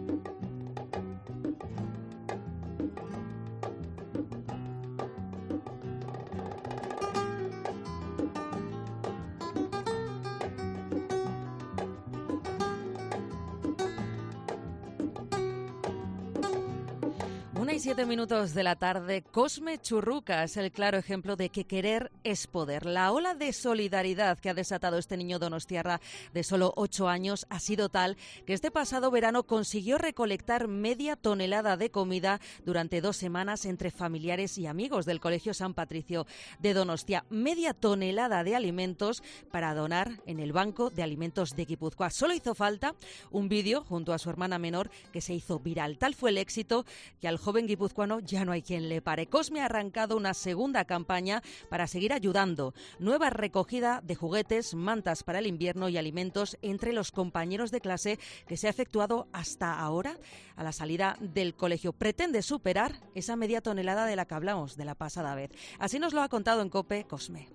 1:07 de la tarde, Cosme Churruca es el claro ejemplo de que querer es poder. La ola de solidaridad que ha desatado este niño donostiarra de solo 8 años ha sido tal que este pasado verano consiguió recolectar media tonelada de comida durante 2 semanas entre familiares y amigos del Colegio San Patricio de Donostia. Media tonelada de alimentos para donar en el Banco de Alimentos de Guipúzcoa. Solo hizo falta un vídeo junto a su hermana menor que se hizo viral. Tal fue el éxito que al joven guipuzcoano ya no hay quien le pare. Cosme ha arrancado una segunda campaña para seguir ayudando. Nueva recogida de juguetes, mantas para el invierno y alimentos entre los compañeros de clase que se ha efectuado hasta ahora a la salida del colegio. Pretende superar esa media tonelada de la que hablamos de la pasada vez. Así nos lo ha contado en COPE Cosme.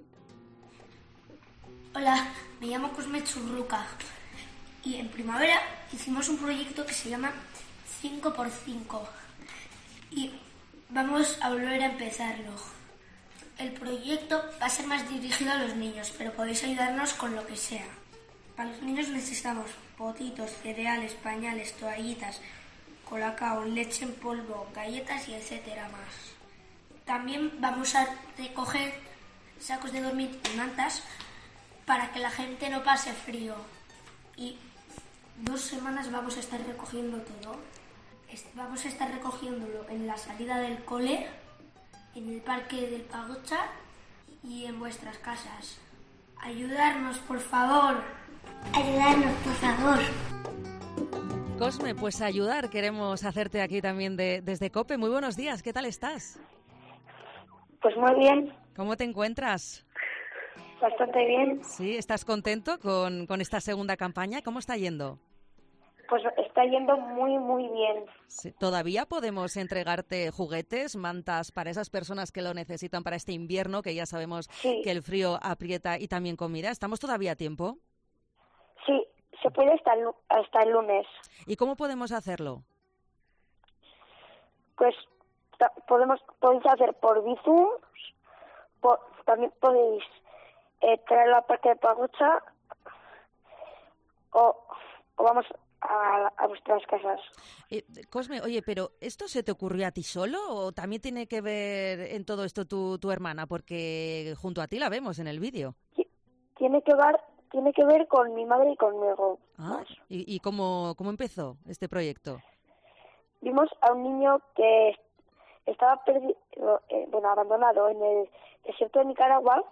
Hola, me llamo Cosme Churruca y en primavera hicimos un proyecto que se llama 5x5. Y vamos a volver a empezarlo. El proyecto va a ser más dirigido a los niños, pero podéis ayudarnos con lo que sea. Para los niños necesitamos potitos, cereales, pañales, toallitas, colacao, leche en polvo, galletas y etcétera más. También vamos a recoger sacos de dormir y mantas para que la gente no pase frío. Y 2 semanas vamos a estar recogiendo todo. Vamos a estar recogiéndolo en la salida del cole, en el parque del Pagocha y en vuestras casas. Ayudarnos, por favor. Ayudarnos, por favor. Cosme, pues ayudar queremos hacerte aquí también desde COPE. Muy buenos días, ¿qué tal estás? Pues muy bien. ¿Cómo te encuentras? Bastante bien. Sí, ¿estás contento con esta segunda campaña? ¿Cómo está yendo? Pues está yendo muy, muy bien. Sí, ¿todavía podemos entregarte juguetes, mantas para esas personas que lo necesitan para este invierno, que ya sabemos que el frío aprieta, y también comida? ¿Estamos todavía a tiempo? Sí, se puede hasta el lunes. ¿Y cómo podemos hacerlo? Pues podéis hacer por Bizum, también podéis traerlo al parque de Pagocha o vamos a vuestras casas. Cosme, oye, pero ¿esto se te ocurrió a ti solo o también tiene que ver en todo esto tu hermana? Porque junto a ti la vemos en el vídeo. Tiene que ver con mi madre y conmigo. Ah, ¿y cómo empezó este proyecto? Vimos a un niño que estaba perdido, abandonado en el desierto de Nicaragua,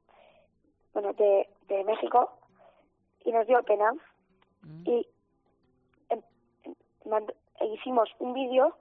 de México, y nos dio pena. Y hicimos un vídeo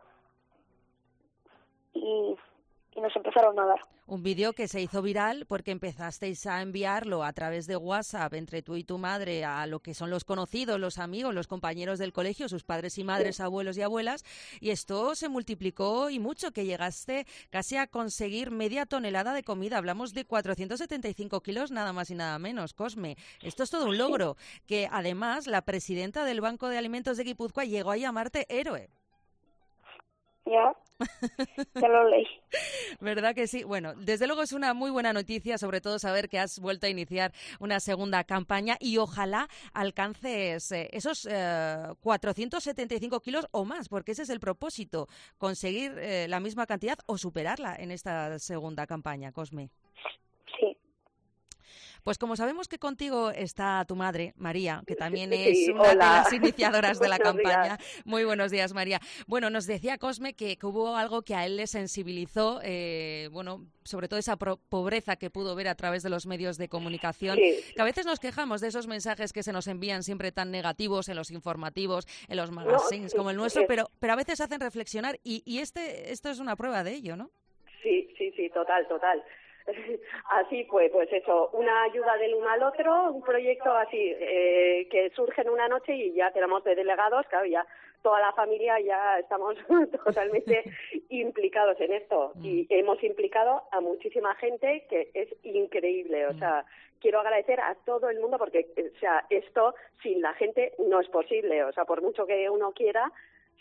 y nos empezaron a dar. Un vídeo que se hizo viral porque empezasteis a enviarlo a través de WhatsApp entre tú y tu madre a lo que son los conocidos, los amigos, los compañeros del colegio, sus padres y madres, abuelos y abuelas, y esto se multiplicó y mucho, que llegaste casi a conseguir media tonelada de comida. Hablamos de 475 kilos, nada más y nada menos, Cosme. Esto es todo un logro, que además la presidenta del Banco de Alimentos de Guipúzcoa llegó a llamarte héroe. Ya lo leí. ¿Verdad que sí? Bueno, desde luego es una muy buena noticia, sobre todo saber que has vuelto a iniciar una segunda campaña y ojalá alcances esos 475 kilos o más, porque ese es el propósito, conseguir la misma cantidad o superarla en esta segunda campaña, Cosme. Sí. Pues como sabemos que contigo está tu madre, María, que también es una de las iniciadoras de la campaña. Muy buenos días, María. Bueno, nos decía Cosme que hubo algo que a él le sensibilizó, sobre todo esa pobreza que pudo ver a través de los medios de comunicación, que a veces nos quejamos de esos mensajes que se nos envían siempre tan negativos en los informativos, en los magazines como el nuestro, pero a veces hacen reflexionar y esto es una prueba de ello, ¿no? Sí, total. Así pues eso, una ayuda del uno al otro, un proyecto así que surge en una noche y ya tenemos de delegados, claro, ya toda la familia ya estamos totalmente implicados en esto y hemos implicado a muchísima gente que es increíble, o sea, quiero agradecer a todo el mundo porque, o sea, esto sin la gente no es posible, o sea, por mucho que uno quiera, o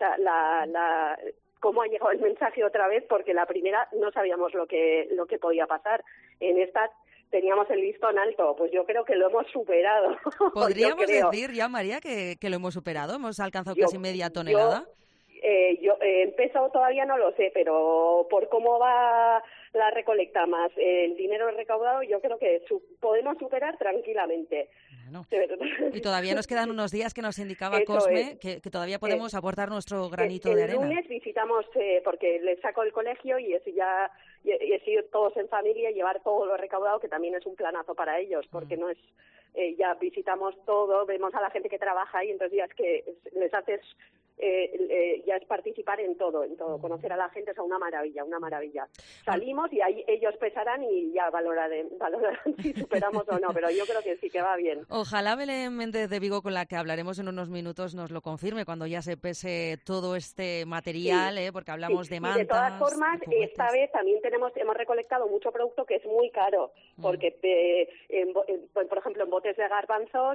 sea, cómo ha llegado el mensaje otra vez, porque la primera no sabíamos lo que podía pasar. En esta teníamos el listón alto, pues yo creo que lo hemos superado. ¿Podríamos decir ya, María, que lo hemos superado? ¿Hemos alcanzado casi media tonelada? Yo empezado todavía no lo sé, pero por cómo va la recolecta más el dinero recaudado, yo creo que podemos superar tranquilamente. Bueno, y todavía nos quedan unos días que nos indicaba Cosme que todavía podemos aportar nuestro granito de arena. El lunes visitamos, porque les saco el colegio y es ya y es ir todos en familia y llevar todo lo recaudado, que también es un planazo para ellos, porque no es ya visitamos todo, vemos a la gente que trabaja ahí, entonces ya es que les haces ya es participar en todo, conocer a la gente es una maravilla. Salimos y ahí ellos pesarán y ya valorarán si superamos o no, pero yo creo que sí que va bien. Ojalá Belén Méndez de Vigo, con la que hablaremos en unos minutos, nos lo confirme cuando ya se pese todo este material, porque hablamos de mantas. Y de todas formas, esta vez también hemos recolectado mucho producto que es muy caro, porque por ejemplo en botes de garbanzos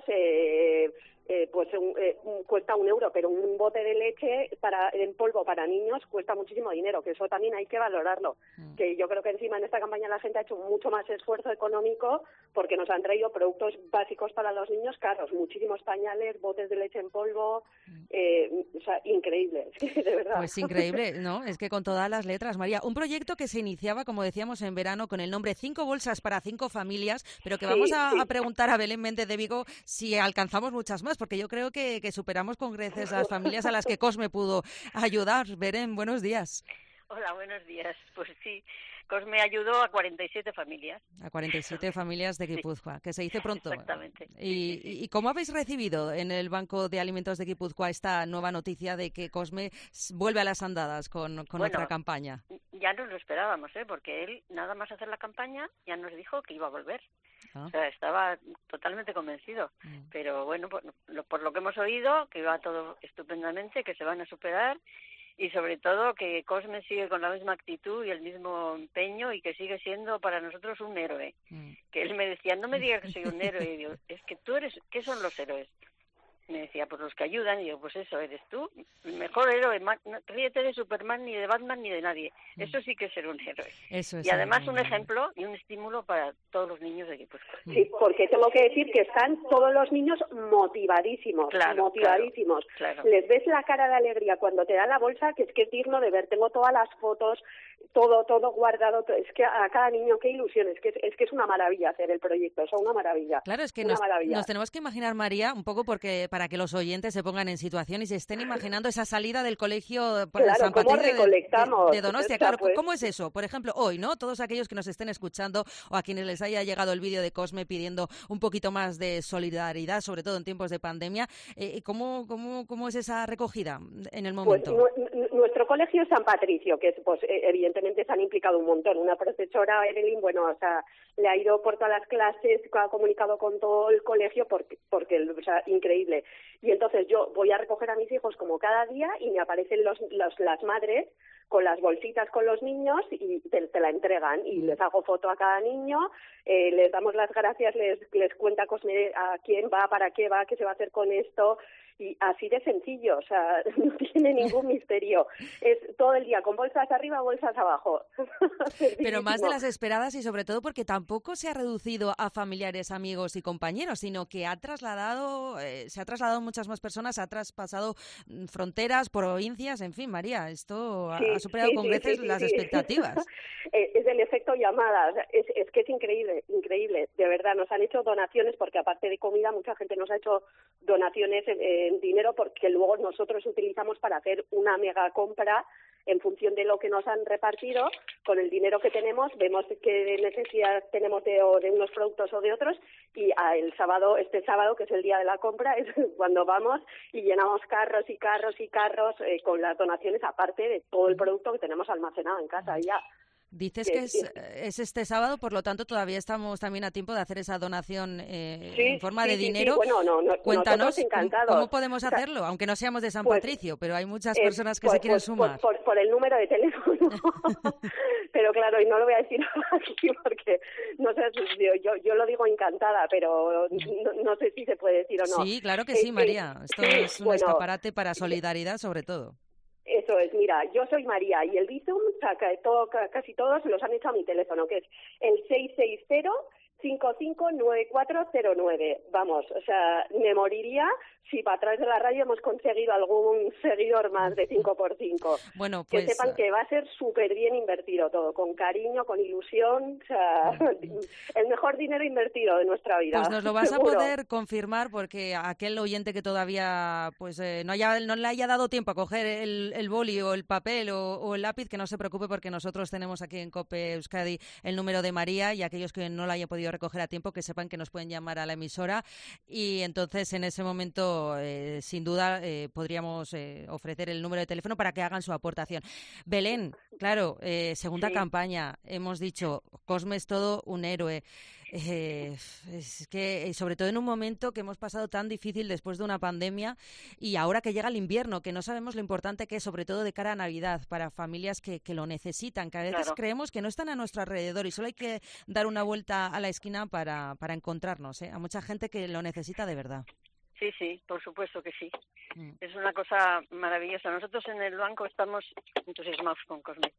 cuesta €1, pero un bote de leche en polvo para niños cuesta muchísimo dinero, que eso también hay que valorarlo. Que yo creo que encima en esta campaña la gente ha hecho mucho más esfuerzo económico porque nos han traído productos básicos para los niños caros, muchísimos pañales, botes de leche en polvo, o sea, increíble, de verdad. Pues increíble, ¿no? Es que con todas las letras, María. Un proyecto que se iniciaba, como decíamos, en verano con el nombre 5 bolsas para 5 familias, pero que vamos a preguntar a Belén Méndez de Vigo si alcanzamos muchas más, porque yo creo que superamos con creces las familias a las que Cosme pudo ayudar. Belén, buenos días. Hola, buenos días. Pues sí, Cosme ayudó a 47 familias. A 47 familias de Guipúzcoa, que se dice pronto. Exactamente. ¿Y cómo habéis recibido en el Banco de Alimentos de Guipúzcoa esta nueva noticia de que Cosme vuelve a las andadas con otra campaña? Ya nos lo esperábamos, porque él, nada más hacer la campaña, ya nos dijo que iba a volver. O sea, estaba totalmente convencido. Pero bueno, por lo que hemos oído, que va todo estupendamente, que se van a superar. Y sobre todo que Cosme sigue con la misma actitud y el mismo empeño y que sigue siendo para nosotros un héroe. Que él me decía, no me digas que soy un héroe. Y digo, es que tú eres, ¿qué son los héroes? Me decía, pues los que ayudan. Y digo, pues eso, eres tú. El mejor héroe. Ríete de Superman, ni de Batman, ni de nadie. Eso sí que es ser un héroe. Eso es. Y además un ejemplo y un estímulo para todos los niños de Guipúzcoa. Sí, porque tengo que decir que están todos los niños motivadísimos. Claro. Les ves la cara de alegría cuando te dan la bolsa, que es digno de ver. Tengo todas las fotos, todo guardado. Es que a cada niño, qué ilusión. Es que es una maravilla hacer el proyecto. Es una maravilla. Claro, es que nos tenemos que imaginar, María, un poco para que los oyentes se pongan en situación y se estén imaginando esa salida del colegio por San Patricio de Donostia. Claro, pues, ¿cómo es eso? Por ejemplo, hoy, ¿no? Todos aquellos que nos estén escuchando o a quienes les haya llegado el vídeo de Cosme pidiendo un poquito más de solidaridad, sobre todo en tiempos de pandemia, ¿cómo es esa recogida en el momento? Pues nuestro colegio es San Patricio, que pues evidentemente se han implicado un montón. Una profesora, Evelyn, le ha ido por todas las clases, ha comunicado con todo el colegio porque o sea, increíble. Y entonces yo voy a recoger a mis hijos como cada día y me aparecen las madres con las bolsitas con los niños y te la entregan y les hago foto a cada niño, les damos las gracias, les cuenta Cosme a quién va, para qué va, qué se va a hacer con esto, y así de sencillo, o sea, no tiene ningún misterio. Es todo el día con bolsas arriba, bolsas abajo. Pero más de las esperadas y sobre todo porque tampoco se ha reducido a familiares, amigos y compañeros, sino que se ha trasladado muchas más personas, ha traspasado fronteras, provincias, en fin, María, esto ha superado con creces las expectativas. Es el efecto llamada, es que es increíble, de verdad. Nos han hecho donaciones porque aparte de comida mucha gente nos ha hecho donaciones en dinero porque luego nosotros utilizamos para hacer una mega compra en función de lo que nos han repartido. Con el dinero que tenemos vemos qué necesidad tenemos de unos productos o de otros y este sábado, que es el día de la compra, es cuando vamos y llenamos carros y carros y carros con las donaciones, aparte de todo el producto que tenemos almacenado en casa ya. Dices que es este sábado, por lo tanto todavía estamos también a tiempo de hacer esa donación en forma de dinero. Sí. Bueno, cuéntanos cómo podemos hacerlo, aunque no seamos de San Patricio, pero hay muchas personas que se quieren sumar. Por el número de teléfono. Pero claro, y no lo voy a decir aquí porque no sé, yo lo digo encantada, pero no sé si se puede decir o no. Sí, claro que sí, María. Esto es un escaparate para solidaridad sobre todo. Eso es, mira, yo soy María y el Bizum, casi todos los han hecho a mi teléfono, que es el 660-559409. Vamos, o sea, me moriría si a través de la radio hemos conseguido algún seguidor más de 5x5. Bueno, pues... Que sepan que va a ser súper bien invertido todo, con cariño, con ilusión, o sea, el mejor dinero invertido de nuestra vida. Pues nos lo vas seguro. a poder confirmar, porque aquel oyente que todavía pues no le haya dado tiempo a coger el boli o el papel o el lápiz, que no se preocupe, porque nosotros tenemos aquí en COPE Euskadi el número de María, y aquellos que no lo hayan podido recoger a tiempo, que sepan que nos pueden llamar a la emisora, y entonces en ese momento sin duda podríamos ofrecer el número de teléfono para que hagan su aportación. Belén, claro, segunda campaña, hemos dicho, Cosme es todo un héroe. Es que sobre todo en un momento que hemos pasado tan difícil después de una pandemia, y ahora que llega el invierno, que no sabemos lo importante que es, sobre todo de cara a Navidad, para familias que lo necesitan, que a veces creemos que no están a nuestro alrededor y solo hay que dar una vuelta a la esquina para encontrarnos, a mucha gente que lo necesita de verdad. Sí, sí, por supuesto que sí. Es una cosa maravillosa. Nosotros en el banco estamos entusiasmados con Cosme.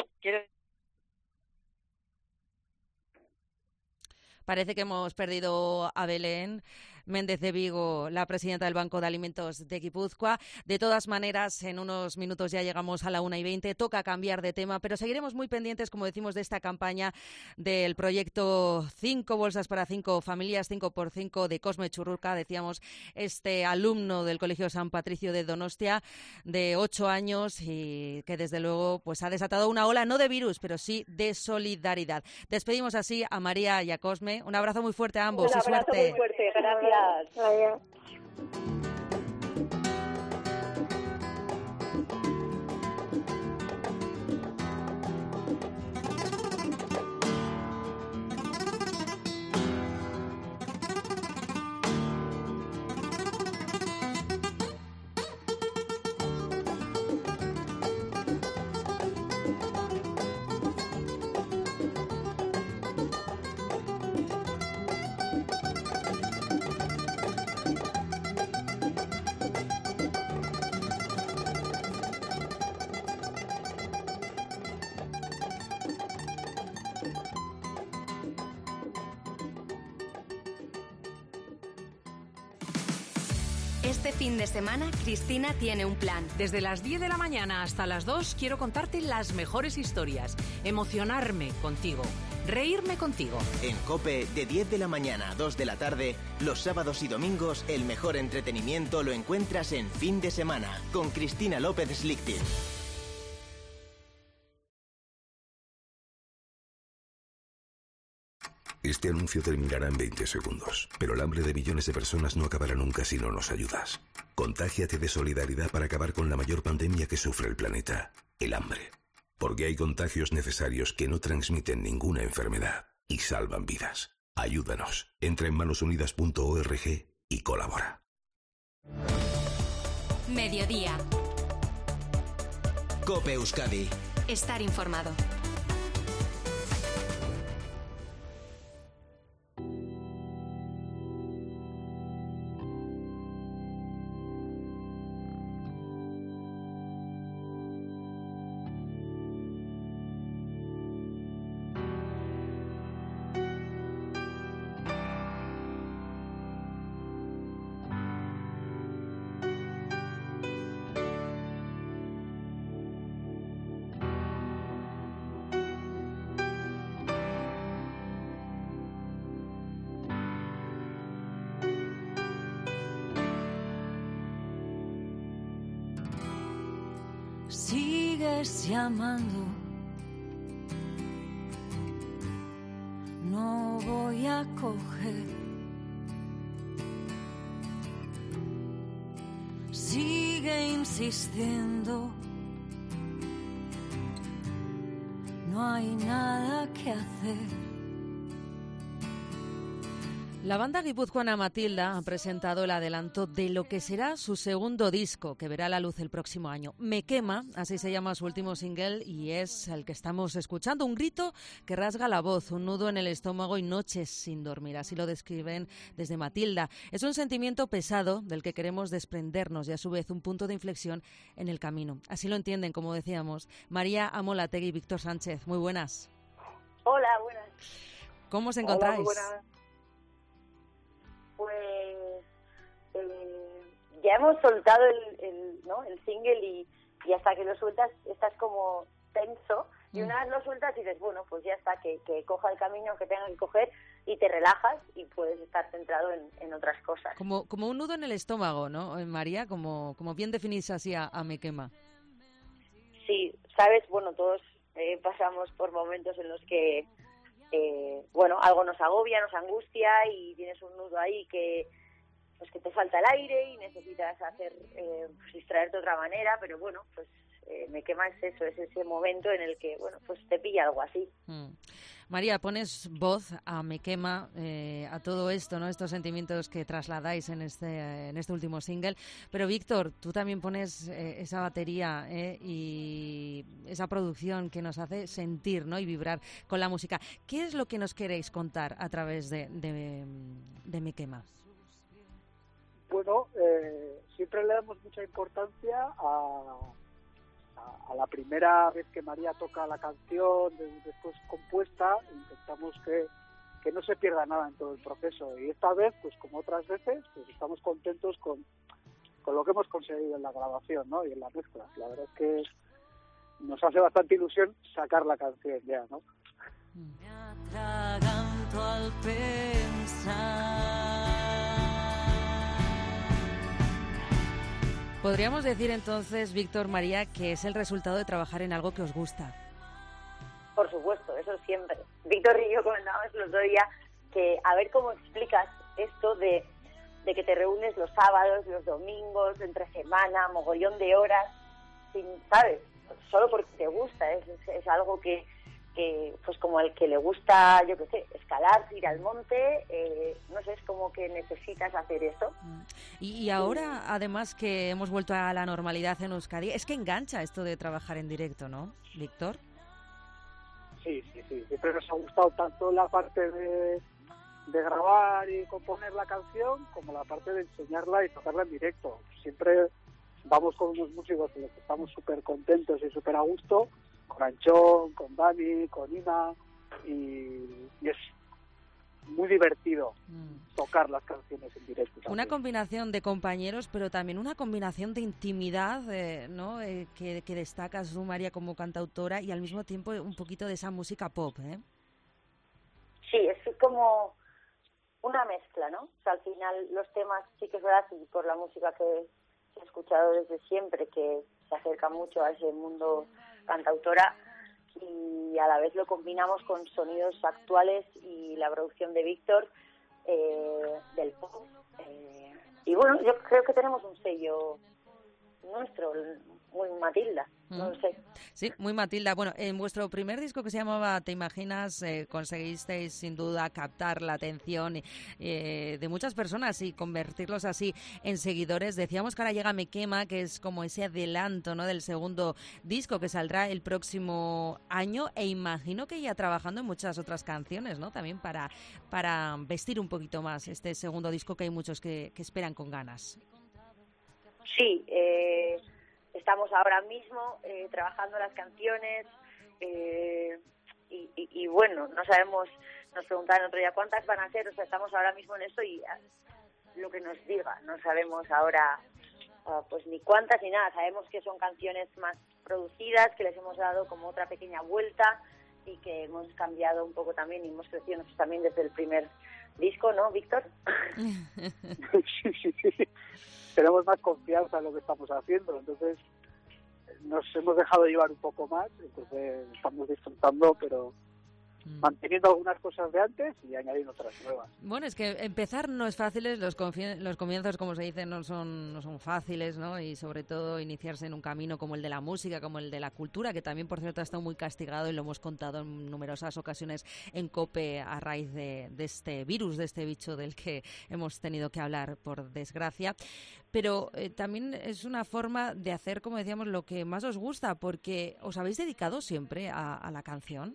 Parece que hemos perdido a Belén Méndez de Vigo, la presidenta del Banco de Alimentos de Guipúzcoa. De todas maneras, en unos minutos ya llegamos a la 1:20. Toca cambiar de tema, pero seguiremos muy pendientes, como decimos, de esta campaña del proyecto 5 bolsas para 5 familias, 5x5 de Cosme Churruca. Decíamos, este alumno del Colegio San Patricio de Donostia, de 8 años, y que desde luego pues ha desatado una ola, no de virus, pero sí de solidaridad. Despedimos así a María y a Cosme. Un abrazo muy fuerte a ambos. Un abrazo y suerte. Muy fuerte, gracias. Vaya. Este fin de semana, Cristina tiene un plan. Desde las 10 de la mañana hasta las 2 quiero contarte las mejores historias, emocionarme contigo, reírme contigo. En COPE, de 10 de la mañana a 2 de la tarde, los sábados y domingos, el mejor entretenimiento lo encuentras en Fin de Semana, con Cristina López Slichting. Este anuncio terminará en 20 segundos, pero el hambre de millones de personas no acabará nunca si no nos ayudas. Contágiate de solidaridad para acabar con la mayor pandemia que sufre el planeta, el hambre. Porque hay contagios necesarios que no transmiten ninguna enfermedad y salvan vidas. Ayúdanos. Entra en manosunidas.org y colabora. Mediodía. COPE Euskadi. Estar informado. Sigues llamando, no voy a coger. Sigue insistiendo, no hay nada que hacer. La banda guipuzcoana Matilda ha presentado el adelanto de lo que será su segundo disco, que verá la luz el próximo año. Me quema, así se llama su último single, y es el que estamos escuchando. Un grito que rasga la voz, un nudo en el estómago y noches sin dormir. Así lo describen desde Matilda. Es un sentimiento pesado del que queremos desprendernos y a su vez un punto de inflexión en el camino. Así lo entienden, como decíamos, María Amolategui y Víctor Sánchez. Muy buenas. Hola, buenas. ¿Cómo os encontráis? Hola, muy buenas. Pues ya hemos soltado el single y hasta que lo sueltas estás como tenso y una vez lo sueltas y dices, bueno, pues ya está, que coja el camino que tenga que coger y te relajas y puedes estar centrado en otras cosas. Como un nudo en el estómago, ¿no, María? Como bien definís así a Me quema. Sí, sabes, bueno, todos pasamos por momentos en los que algo nos agobia, nos angustia y tienes un nudo ahí que te falta el aire y necesitas distraerte de otra manera, pero bueno, pues Me quema es eso, es ese momento en el que, bueno, pues te pilla algo así. María, pones voz a Me quema, a todo esto, ¿no? Estos sentimientos que trasladáis en este último single. Pero Víctor, tú también pones esa batería y esa producción que nos hace sentir, ¿no? Y vibrar con la música. ¿Qué es lo que nos queréis contar a través de Me quema? Bueno, siempre le damos mucha importancia a la primera vez que María toca la canción, después compuesta, intentamos que no se pierda nada en todo el proceso. Y esta vez, pues como otras veces, pues estamos contentos con lo que hemos conseguido en la grabación, ¿no? Y en la mezcla. La verdad es que nos hace bastante ilusión sacar la canción ya, ¿no? Me atraganto al pensar. Podríamos decir entonces, Víctor, María, que es el resultado de trabajar en algo que os gusta. Por supuesto, eso siempre. Víctor y yo comentábamos el otro día que a ver cómo explicas esto de que te reúnes los sábados, los domingos, entre semana, mogollón de horas, ¿sabes? Solo porque te gusta, es algo que pues como el que le gusta, yo qué sé, escalar, ir al monte, no sé, es como que necesitas hacer eso. Y ahora, además que hemos vuelto a la normalidad en Euskadi, es que engancha esto de trabajar en directo, ¿no, Víctor? Sí, siempre nos ha gustado tanto la parte de grabar y componer la canción como la parte de enseñarla y tocarla en directo. Siempre vamos con unos músicos con los que estamos súper contentos y súper a gusto, con Anchón, con Dani, con Ina, y es muy divertido tocar las canciones en directo también. Una combinación de compañeros, pero también una combinación de intimidad, ¿no? Que destacas tú, María, como cantautora, y al mismo tiempo un poquito de esa música pop, ¿eh? Sí, es como una mezcla, ¿no? O sea, al final los temas sí que es verdad, y por la música que he escuchado desde siempre, que se acerca mucho a ese mundo cantautora, y a la vez lo combinamos con sonidos actuales y la producción de Víctor del pop. Y bueno, yo creo que tenemos un sello nuestro, muy Matilda, no lo sé. Sí, muy Matilda. Bueno, en vuestro primer disco, que se llamaba Te Imaginas, conseguisteis sin duda captar la atención de muchas personas y convertirlos así en seguidores. Decíamos que ahora llega Me quema, que es como ese adelanto, ¿no?, del segundo disco que saldrá el próximo año, e imagino que ya trabajando en muchas otras canciones, ¿no?, también para vestir un poquito más este segundo disco, que hay muchos que esperan con ganas. Sí, estamos ahora mismo trabajando las canciones y bueno, no sabemos, nos preguntaron otro día cuántas van a ser, o sea, estamos ahora mismo en eso y lo que nos diga, no sabemos ahora pues ni cuántas ni nada, sabemos que son canciones más producidas, que les hemos dado como otra pequeña vuelta y que hemos cambiado un poco también y hemos crecido nosotros también desde el primer disco, ¿no, Víctor? Sí. Tenemos más confianza en lo que estamos haciendo, entonces nos hemos dejado llevar un poco más, entonces estamos disfrutando, pero manteniendo algunas cosas de antes y añadiendo otras nuevas. Bueno, es que empezar no es fácil, los comienzos, como se dice, no son fáciles, ¿no? Y sobre todo iniciarse en un camino como el de la música, como el de la cultura, que también, por cierto, ha estado muy castigado y lo hemos contado en numerosas ocasiones en COPE a raíz de este virus, de este bicho del que hemos tenido que hablar, por desgracia. Pero también es una forma de hacer, como decíamos, lo que más os gusta, porque os habéis dedicado siempre a la canción.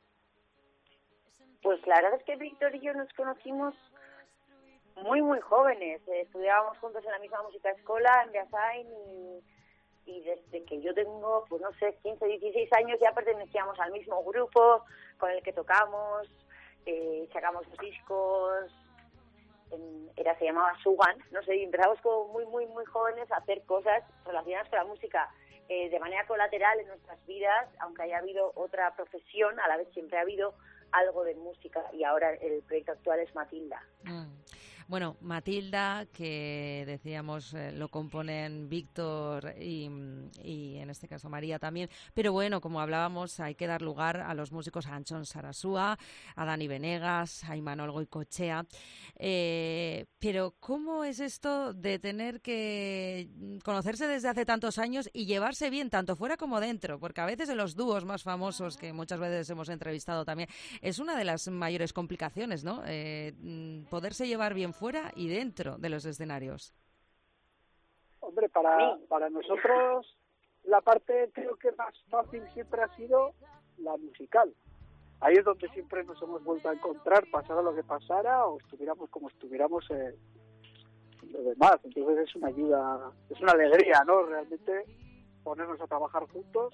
Pues la verdad es que Víctor y yo nos conocimos muy, muy jóvenes. Estudiábamos juntos en la misma música escola, en Beasain, y desde que yo tengo, pues no sé, 15, 16 años ya pertenecíamos al mismo grupo con el que tocamos, sacamos los discos, se llamaba Sugan, no sé, y empezamos como muy, muy, muy jóvenes a hacer cosas relacionadas con la música de manera colateral en nuestras vidas, aunque haya habido otra profesión, a la vez siempre ha habido algo de música, y ahora el proyecto actual es Matilda. Bueno, Matilda, que decíamos lo componen Víctor y en este caso María también, pero bueno, como hablábamos, hay que dar lugar a los músicos, a Anchón Sarasúa, a Dani Venegas, a Imanol Goicoechea, pero ¿cómo es esto de tener que conocerse desde hace tantos años y llevarse bien tanto fuera como dentro? Porque a veces en los dúos más famosos, que muchas veces hemos entrevistado también, es una de las mayores complicaciones, ¿no? Poderse llevar bien fuera y dentro de los escenarios. Hombre, para nosotros la parte creo que más fácil siempre ha sido la musical. Ahí es donde siempre nos hemos vuelto a encontrar, pasara lo que pasara o estuviéramos como estuviéramos lo demás. Entonces es una ayuda, es una alegría, ¿no? Realmente ponernos a trabajar juntos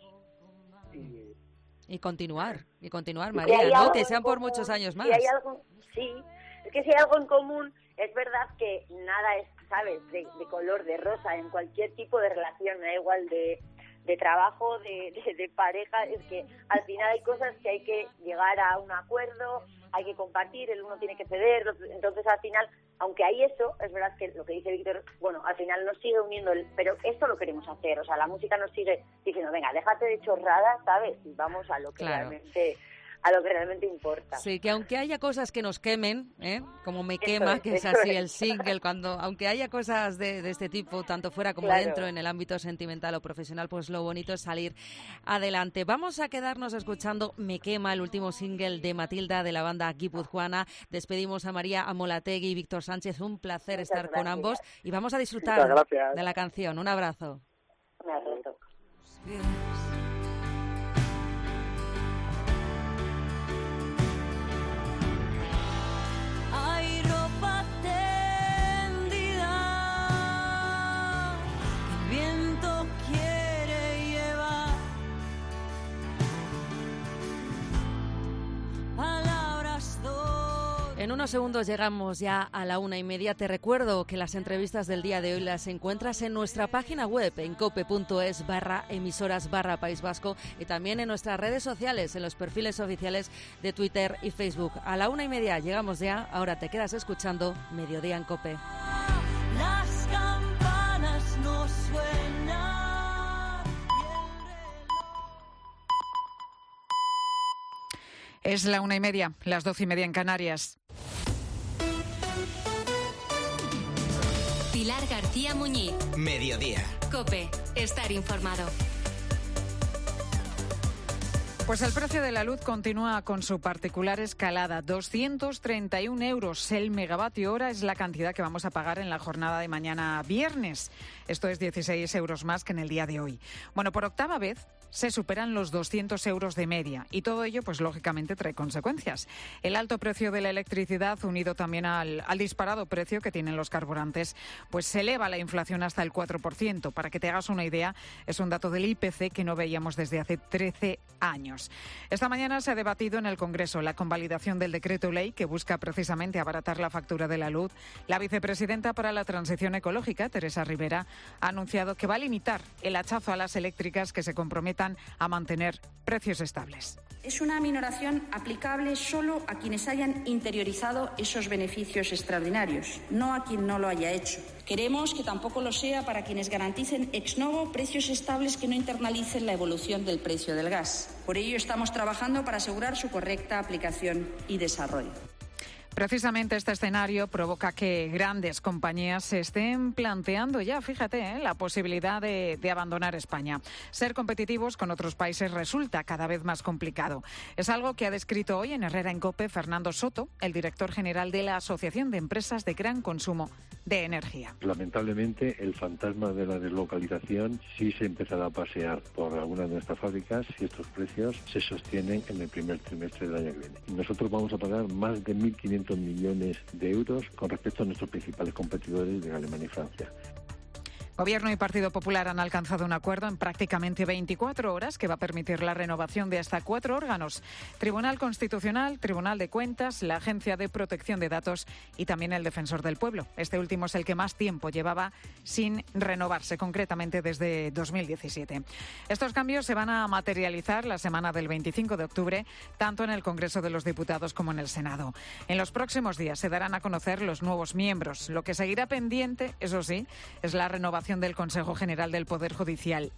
y continuar, María, ¿no? Que sean por muchos años más. Si hay algo, sí, es que si hay algo en común, es verdad que nada es, ¿sabes?, de color de rosa en cualquier tipo de relación, me da igual de trabajo, de pareja, es que al final hay cosas que hay que llegar a un acuerdo, hay que compartir, el uno tiene que ceder, entonces al final, aunque hay eso, es verdad que lo que dice Víctor, bueno, al final nos sigue uniendo, pero esto lo queremos hacer, o sea, la música nos sigue diciendo, venga, déjate de chorradas, ¿sabes?, y vamos a lo que realmente importa. Sí, que aunque haya cosas que nos quemen, como Me Quema, que es así el single, aunque haya cosas de este tipo, tanto fuera como dentro, en el ámbito sentimental o profesional, pues lo bonito es salir adelante. Vamos a quedarnos escuchando Me Quema, el último single de Matilda, de la banda Guipuzcoana. Despedimos a María Amolategui y Víctor Sánchez, un placer estar con ambos, y vamos a disfrutar de la canción. Un abrazo. Un abrazo. Hay ropa tendida que el viento quiere llevar, palabras En unos segundos llegamos ya a la 1:30. Te recuerdo que las entrevistas del día de hoy las encuentras en nuestra página web, en cope.es/emisoras/País Vasco, y también en nuestras redes sociales, en los perfiles oficiales de Twitter y Facebook. A la 1:30 llegamos ya. Ahora te quedas escuchando Mediodía en Cope. Las campanas no suenan. Es la 1:30, las 12:30 en Canarias. Pilar García Muñiz. Mediodía. COPE. Estar informado. Pues el precio de la luz continúa con su particular escalada. 231 euros el megavatio hora es la cantidad que vamos a pagar en la jornada de mañana viernes. Esto es 16 euros más que en el día de hoy. Bueno, por octava vez se superan los 200 euros de media, y todo ello, pues lógicamente, trae consecuencias. El alto precio de la electricidad, unido también al disparado precio que tienen los carburantes, pues se eleva la inflación hasta el 4%. Para que te hagas una idea, es un dato del IPC que no veíamos desde hace 13 años. Esta mañana se ha debatido en el Congreso la convalidación del decreto ley que busca precisamente abaratar la factura de la luz. La vicepresidenta para la Transición Ecológica, Teresa Rivera, ha anunciado que va a limitar el hachazo a las eléctricas que se comprometan a mantener precios estables. Es una minoración aplicable solo a quienes hayan interiorizado esos beneficios extraordinarios, no a quien no lo haya hecho. Queremos que tampoco lo sea para quienes garanticen ex novo precios estables que no internalicen la evolución del precio del gas. Por ello, estamos trabajando para asegurar su correcta aplicación y desarrollo. Precisamente este escenario provoca que grandes compañías se estén planteando ya, fíjate, la posibilidad de abandonar España. Ser competitivos con otros países resulta cada vez más complicado. Es algo que ha descrito hoy en Herrera en COPE Fernando Soto, el director general de la Asociación de Empresas de Gran Consumo de Energía. Lamentablemente, el fantasma de la deslocalización sí se empezará a pasear por algunas de nuestras fábricas si estos precios se sostienen en el primer trimestre del año que viene. Nosotros vamos a pagar más de 1.500 millones de euros con respecto a nuestros principales competidores de Alemania y Francia. Gobierno y Partido Popular han alcanzado un acuerdo en prácticamente 24 horas que va a permitir la renovación de hasta 4 órganos: Tribunal Constitucional, Tribunal de Cuentas, la Agencia de Protección de Datos y también el Defensor del Pueblo. Este último es el que más tiempo llevaba sin renovarse, concretamente desde 2017. Estos cambios se van a materializar la semana del 25 de octubre, tanto en el Congreso de los Diputados como en el Senado. En los próximos días se darán a conocer los nuevos miembros. Lo que seguirá pendiente, eso sí, es la renovación del Consejo General del Poder Judicial.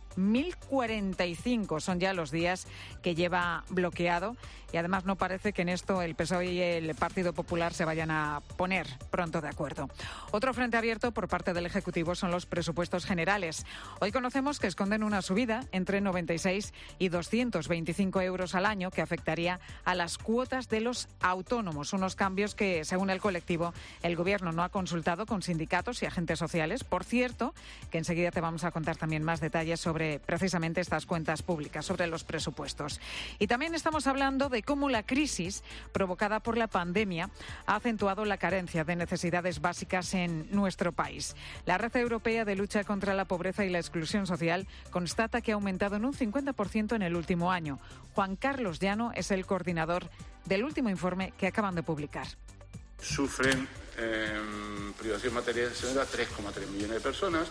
1.045 son ya los días que lleva bloqueado y además no parece que en esto el PSOE y el Partido Popular se vayan a poner pronto de acuerdo. Otro frente abierto por parte del Ejecutivo son los presupuestos generales. Hoy conocemos que esconden una subida entre 96 y 225 euros al año que afectaría a las cuotas de los autónomos. Unos cambios que, según el colectivo, el Gobierno no ha consultado con sindicatos y agentes sociales. Por cierto, que enseguida te vamos a contar también más detalles sobre precisamente estas cuentas públicas, sobre los presupuestos. Y también estamos hablando de cómo la crisis provocada por la pandemia ha acentuado la carencia de necesidades básicas en nuestro país. La Red Europea de Lucha contra la Pobreza y la Exclusión Social constata que ha aumentado en un 50% en el último año. Juan Carlos Llano es el coordinador del último informe que acaban de publicar. Sufren privación material severa 3,3 millones de personas.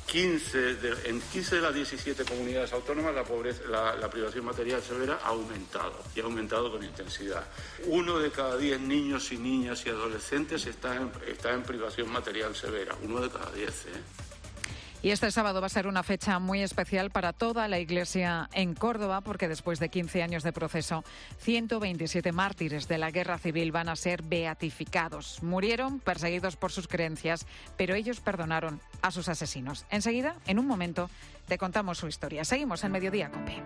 En 15 de las 17 comunidades autónomas la privación material severa ha aumentado y ha aumentado con intensidad. 1 de cada 10 niños y niñas y adolescentes está en privación material severa. 1 de cada 10, Y este sábado va a ser una fecha muy especial para toda la Iglesia en Córdoba, porque después de 15 años de proceso, 127 mártires de la Guerra Civil van a ser beatificados. Murieron perseguidos por sus creencias, pero ellos perdonaron a sus asesinos. Enseguida, en un momento, te contamos su historia. Seguimos en Mediodía COPE.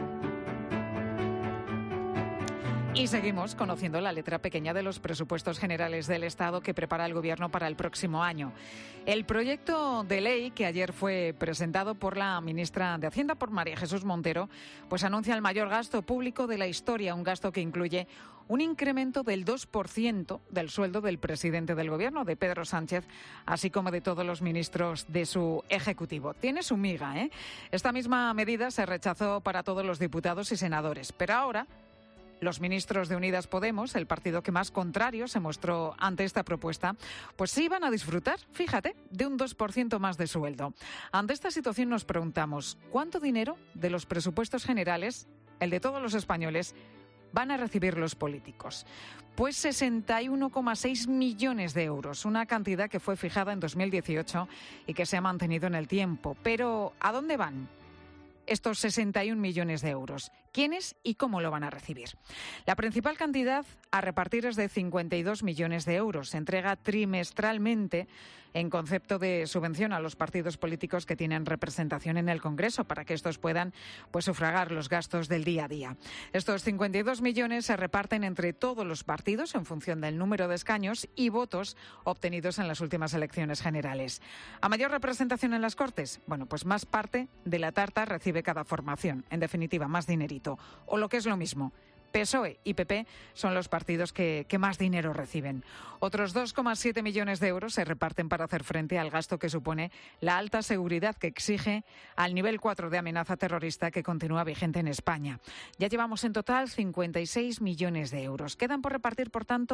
Y seguimos conociendo la letra pequeña de los presupuestos generales del Estado que prepara el Gobierno para el próximo año. El proyecto de ley que ayer fue presentado por la ministra de Hacienda, por María Jesús Montero, pues anuncia el mayor gasto público de la historia, un gasto que incluye un incremento del 2% del sueldo del presidente del Gobierno, de Pedro Sánchez, así como de todos los ministros de su Ejecutivo. Tiene su miga, ¿eh? Esta misma medida se rechazó para todos los diputados y senadores, pero ahora los ministros de Unidas Podemos, el partido que más contrario se mostró ante esta propuesta, pues sí iban a disfrutar, fíjate, de un 2% más de sueldo. Ante esta situación nos preguntamos, ¿cuánto dinero de los presupuestos generales, el de todos los españoles, van a recibir los políticos? Pues 61,6 millones de euros, una cantidad que fue fijada en 2018 y que se ha mantenido en el tiempo. Pero, ¿a dónde van estos 61 millones de euros? ¿Quiénes y cómo lo van a recibir? La principal cantidad a repartir es de 52 millones de euros. Se entrega trimestralmente en concepto de subvención a los partidos políticos que tienen representación en el Congreso para que estos puedan sufragar los gastos del día a día. Estos 52 millones se reparten entre todos los partidos en función del número de escaños y votos obtenidos en las últimas elecciones generales. ¿A mayor representación en las Cortes? Bueno, pues más parte de la tarta recibe cada formación. En definitiva, más dinerito. O lo que es lo mismo, PSOE y PP son los partidos que más dinero reciben. Otros 2,7 millones de euros se reparten para hacer frente al gasto que supone la alta seguridad que exige al nivel 4 de amenaza terrorista que continúa vigente en España. Ya llevamos en total 56 millones de euros. Quedan por repartir, por tanto,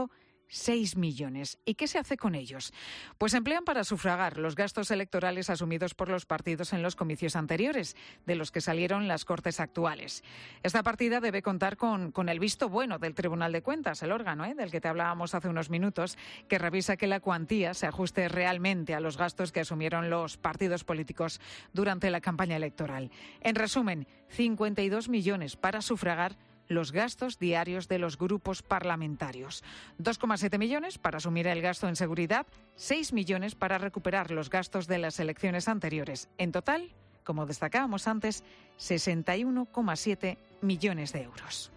6 millones. ¿Y qué se hace con ellos? Pues se emplean para sufragar los gastos electorales asumidos por los partidos en los comicios anteriores, de los que salieron las Cortes actuales. Esta partida debe contar con el visto bueno del Tribunal de Cuentas, el órgano del que te hablábamos hace unos minutos, que revisa que la cuantía se ajuste realmente a los gastos que asumieron los partidos políticos durante la campaña electoral. En resumen, 52 millones para sufragar los gastos diarios de los grupos parlamentarios. 2,7 millones para asumir el gasto en seguridad, 6 millones para recuperar los gastos de las elecciones anteriores. En total, como destacábamos antes, 61,7 millones de euros.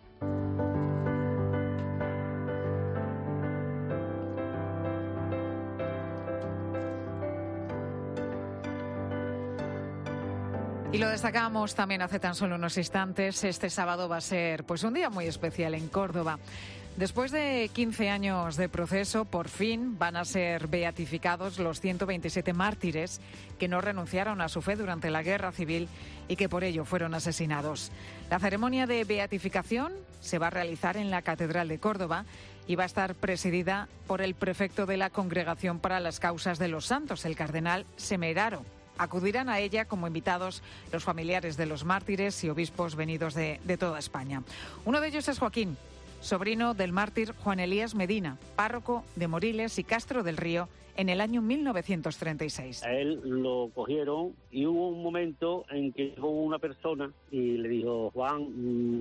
Y lo destacamos también hace tan solo unos instantes. Este sábado va a ser pues un día muy especial en Córdoba. Después de 15 años de proceso, por fin van a ser beatificados los 127 mártires que no renunciaron a su fe durante la Guerra Civil y que por ello fueron asesinados. La ceremonia de beatificación se va a realizar en la Catedral de Córdoba y va a estar presidida por el prefecto de la Congregación para las Causas de los Santos, el cardenal Semeraro. Acudirán a ella como invitados los familiares de los mártires y obispos venidos de toda España. Uno de ellos es Joaquín, sobrino del mártir Juan Elías Medina, párroco de Moriles y Castro del Río en el año 1936. A él lo cogieron y hubo un momento en que llegó una persona y le dijo: Juan,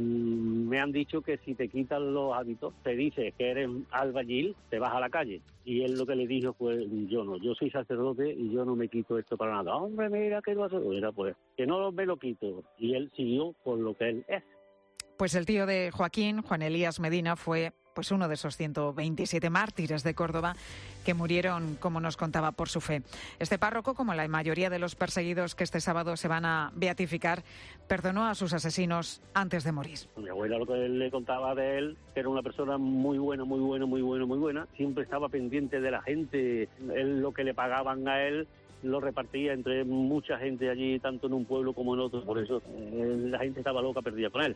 me han dicho que si te quitan los hábitos, te dice que eres albañil, te vas a la calle. Y él lo que le dijo fue: yo no, yo soy sacerdote y yo no me quito esto para nada. Hombre, mira que lo hace. Era pues, que no me lo quito. Y él siguió por lo que él es. Pues el tío de Joaquín, Juan Elías Medina, fue pues uno de esos 127 mártires de Córdoba que murieron, como nos contaba, por su fe. Este párroco, como la mayoría de los perseguidos que este sábado se van a beatificar, perdonó a sus asesinos antes de morir. Mi abuela, lo que le contaba de él, que era una persona muy buena, muy buena, muy buena, muy buena. Siempre estaba pendiente de la gente. Él, lo que le pagaban a él, lo repartía entre mucha gente allí, tanto en un pueblo como en otro. Por eso la gente estaba loca, perdida con él.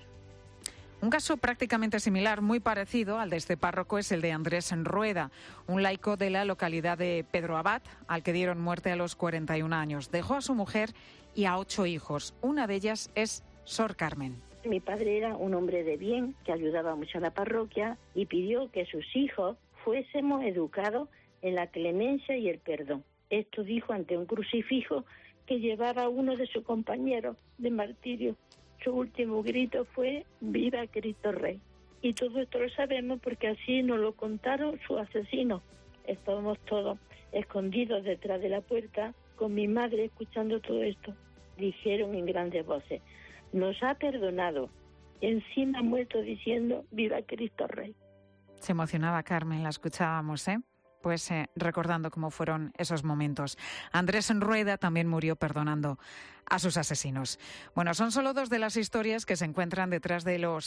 Un caso prácticamente similar, muy parecido al de este párroco, es el de Andrés Rueda, un laico de la localidad de Pedro Abad, al que dieron muerte a los 41 años. Dejó a su mujer y a 8 hijos. Una de ellas es Sor Carmen. Mi padre era un hombre de bien que ayudaba mucho a la parroquia y pidió que sus hijos fuésemos educados en la clemencia y el perdón. Esto dijo ante un crucifijo que llevaba uno de sus compañeros de martirio. Su último grito fue: ¡Viva Cristo Rey! Y todo esto lo sabemos porque así nos lo contaron sus asesinos. Estábamos todos escondidos detrás de la puerta con mi madre escuchando todo esto. Dijeron en grandes voces: nos ha perdonado. Y encima ha muerto diciendo: ¡Viva Cristo Rey! Se emocionaba Carmen, la escuchábamos, pues recordando cómo fueron esos momentos. Andrés Rueda también murió perdonando a sus asesinos. Bueno, son solo 2 de las historias que se encuentran detrás de los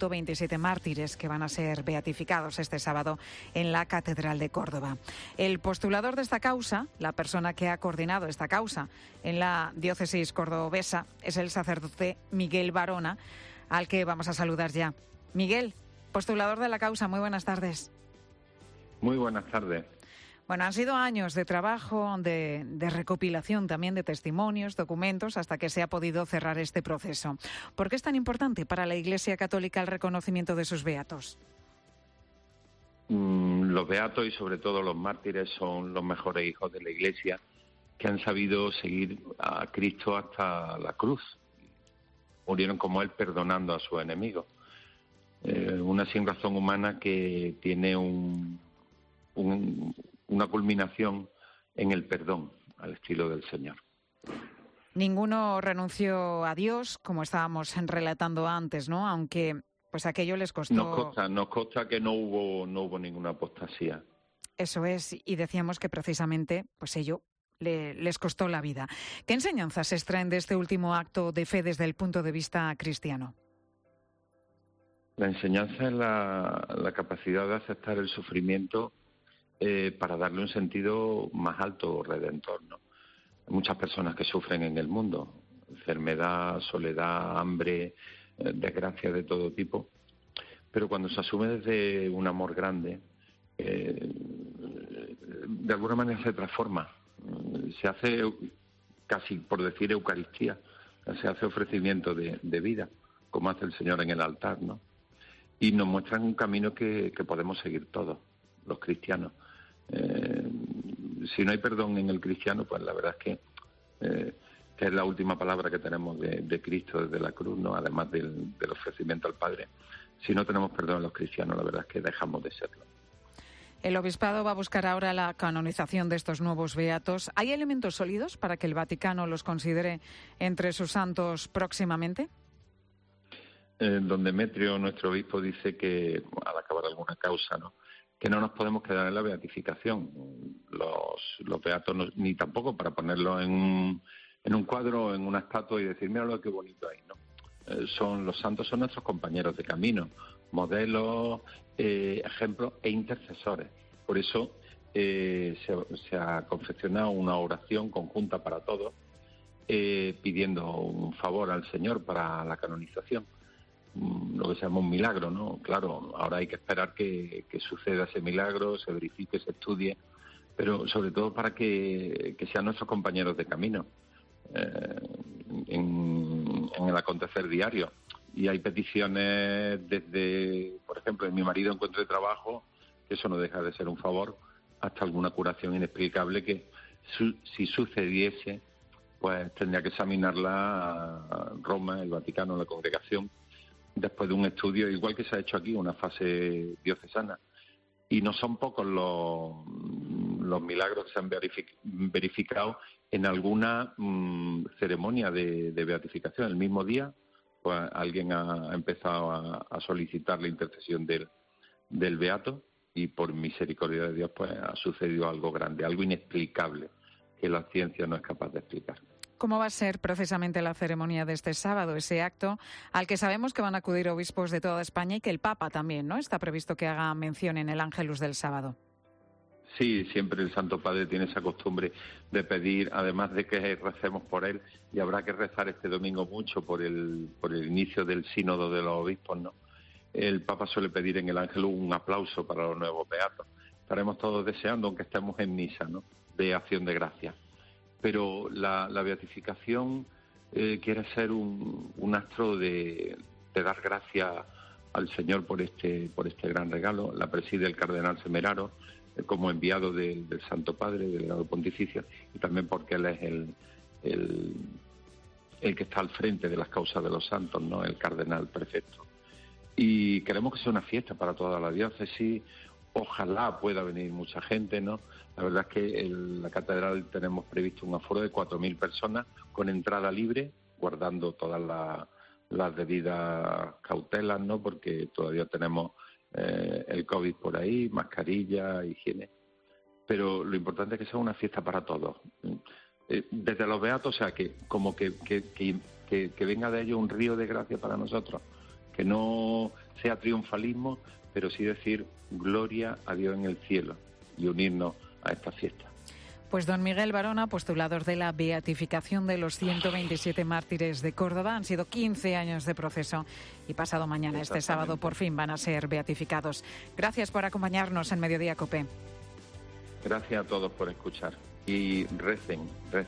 127 mártires que van a ser beatificados este sábado en la Catedral de Córdoba. El postulador de esta causa, la persona que ha coordinado esta causa en la diócesis cordobesa, es el sacerdote Miguel Barona, al que vamos a saludar ya. Miguel, postulador de la causa, muy buenas tardes. Muy buenas tardes. Bueno, han sido años de trabajo, de recopilación también de testimonios, documentos, hasta que se ha podido cerrar este proceso. ¿Por qué es tan importante para la Iglesia Católica el reconocimiento de sus beatos? Los beatos y sobre todo los mártires son los mejores hijos de la Iglesia que han sabido seguir a Cristo hasta la cruz. Murieron como Él perdonando a sus enemigos. Una sinrazón humana que tiene una culminación en el perdón, al estilo del Señor. Ninguno renunció a Dios, como estábamos relatando antes, ¿no? Aunque pues aquello les costó. Nos consta que no hubo ninguna apostasía. Eso es, y decíamos que precisamente pues ello les costó la vida. ¿Qué enseñanzas se extraen de este último acto de fe desde el punto de vista cristiano? La enseñanza es la capacidad de aceptar el sufrimiento para darle un sentido más alto, redentor, ¿no? Hay muchas personas que sufren en el mundo, enfermedad, soledad, hambre, desgracia de todo tipo, pero cuando se asume desde un amor grande, de alguna manera se transforma. Se hace casi, por decir, Eucaristía, se hace ofrecimiento de vida, como hace el Señor en el altar, ¿no? Y nos muestran un camino que podemos seguir todos, los cristianos. Si no hay perdón en el cristiano, pues la verdad es que es la última palabra que tenemos de Cristo desde la cruz, ¿no? Además del ofrecimiento al Padre. Si no tenemos perdón en los cristianos, la verdad es que dejamos de serlo. El obispado va a buscar ahora la canonización de estos nuevos beatos. ¿Hay elementos sólidos para que el Vaticano los considere entre sus santos próximamente? Don Demetrio, nuestro obispo, dice que al acabar alguna causa, ¿no?, que no nos podemos quedar en la beatificación. Los beatos, ni tampoco para ponerlos en un cuadro o en una estatua y decir, mira lo que bonito hay, ¿no? Los santos son nuestros compañeros de camino, modelos, ejemplos e intercesores. Por eso se ha confeccionado una oración conjunta para todos, pidiendo un favor al Señor para la canonización, lo que se llama un milagro, ¿no? Claro, ahora hay que esperar que suceda ese milagro, se verifique, se estudie, pero sobre todo para que sean nuestros compañeros de camino en el acontecer diario. Y hay peticiones desde, por ejemplo, en mi marido encuentre trabajo, que eso no deja de ser un favor, hasta alguna curación inexplicable que si sucediese, pues tendría que examinarla Roma, el Vaticano, la congregación, después de un estudio, igual que se ha hecho aquí, una fase diocesana. Y no son pocos los milagros que se han verificado en alguna ceremonia de beatificación. El mismo día, pues alguien ha empezado a solicitar la intercesión del beato y por misericordia de Dios pues ha sucedido algo grande, algo inexplicable que la ciencia no es capaz de explicar. ¿Cómo va a ser precisamente la ceremonia de este sábado, ese acto al que sabemos que van a acudir obispos de toda España y que el Papa también, ¿no?, está previsto que haga mención en el Ángelus del sábado? Sí, siempre el Santo Padre tiene esa costumbre de pedir, además de que recemos por él, y habrá que rezar este domingo mucho por el inicio del sínodo de los obispos, ¿no? El Papa suele pedir en el Ángelus un aplauso para los nuevos beatos. Estaremos todos deseando, aunque estemos en misa, ¿no?, de acción de gracias. Pero la beatificación quiere ser un acto de dar gracias al Señor por este gran regalo. La preside el cardenal Semeraro como enviado del Santo Padre, del delegado pontificio, y también porque él es el que está al frente de las causas de los santos, ¿no?, el cardenal prefecto. Y queremos que sea una fiesta para toda la diócesis. Ojalá pueda venir mucha gente, ¿no? La verdad es que en la catedral tenemos previsto un aforo de 4.000 personas con entrada libre, guardando todas las debidas cautelas, ¿no?, porque todavía tenemos el COVID por ahí, mascarilla, higiene. Pero lo importante es que sea una fiesta para todos. Desde los beatos, o sea, que como que venga de ellos un río de gracia para nosotros, que no sea triunfalismo, pero sí decir gloria a Dios en el cielo y unirnos a esta fiesta. Pues don Miguel Barona, postulador de la beatificación de los 127 mártires de Córdoba. Han sido 15 años de proceso y pasado mañana, este sábado, por fin van a ser beatificados. Gracias por acompañarnos en Mediodía COPE. Gracias a todos por escuchar y recen.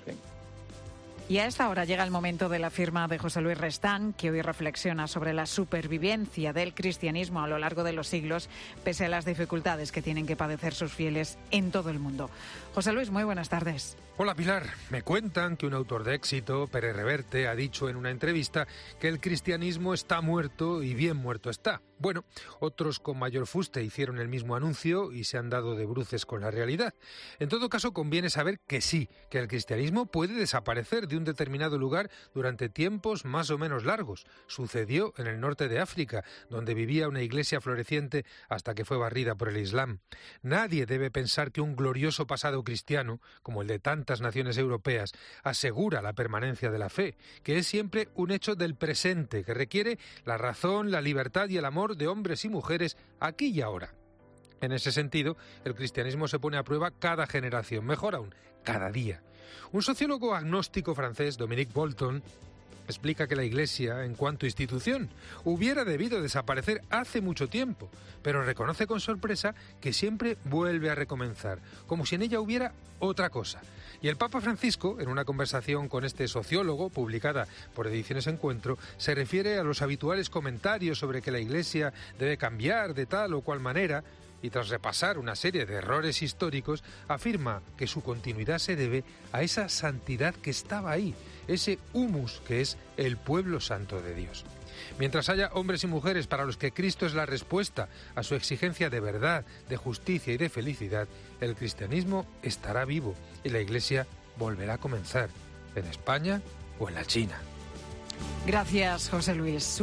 Y a esta hora llega el momento de la firma de José Luis Restán, que hoy reflexiona sobre la supervivencia del cristianismo a lo largo de los siglos, pese a las dificultades que tienen que padecer sus fieles en todo el mundo. José Luis, muy buenas tardes. Hola Pilar, me cuentan que un autor de éxito, Pere Reverte, ha dicho en una entrevista que el cristianismo está muerto y bien muerto está. Bueno, otros con mayor fuste hicieron el mismo anuncio y se han dado de bruces con la realidad. En todo caso, conviene saber que sí, que el cristianismo puede desaparecer de un determinado lugar durante tiempos más o menos largos. Sucedió en el norte de África, donde vivía una iglesia floreciente hasta que fue barrida por el Islam. Nadie debe pensar que un glorioso pasado cristiano, como el de tantas naciones europeas, asegura la permanencia de la fe, que es siempre un hecho del presente, que requiere la razón, la libertad y el amor de hombres y mujeres aquí y ahora. En ese sentido, el cristianismo se pone a prueba cada generación, mejor aún, cada día. Un sociólogo agnóstico francés, Dominique Bolton, explica que la Iglesia, en cuanto institución, hubiera debido desaparecer hace mucho tiempo, pero reconoce con sorpresa que siempre vuelve a recomenzar, como si en ella hubiera otra cosa. Y el Papa Francisco, en una conversación con este sociólogo, publicada por Ediciones Encuentro, se refiere a los habituales comentarios sobre que la Iglesia debe cambiar de tal o cual manera, y tras repasar una serie de errores históricos, afirma que su continuidad se debe a esa santidad que estaba ahí, ese humus que es el pueblo santo de Dios. Mientras haya hombres y mujeres para los que Cristo es la respuesta a su exigencia de verdad, de justicia y de felicidad, el cristianismo estará vivo y la Iglesia volverá a comenzar, en España o en la China. Gracias, José Luis.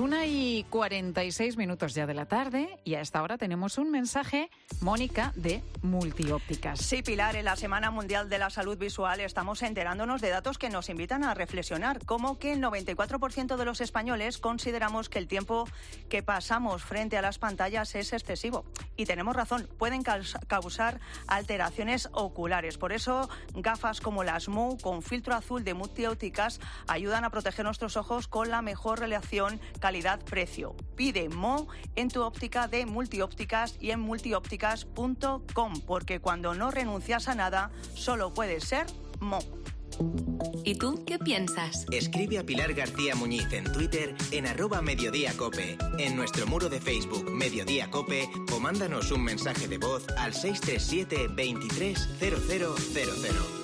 1:46 ya de la tarde y a esta hora tenemos un mensaje, Mónica, de Multiópticas. Sí, Pilar, en la Semana Mundial de la Salud Visual estamos enterándonos de datos que nos invitan a reflexionar, como que el 94% de los españoles consideramos que el tiempo que pasamos frente a las pantallas es excesivo. Y tenemos razón, pueden causar alteraciones oculares. Por eso, gafas como las MU con filtro azul de Multiópticas ayudan a proteger nuestros ojos con la mejor relación calidad-precio. Pide Mo en tu óptica de Multiópticas y en multiópticas.com, porque cuando no renuncias a nada, solo puede ser Mo. ¿Y tú qué piensas? Escribe a Pilar García Muñiz en Twitter en @mediodíacope, en nuestro muro de Facebook Mediodía Cope, o mándanos un mensaje de voz al 637 23 0000.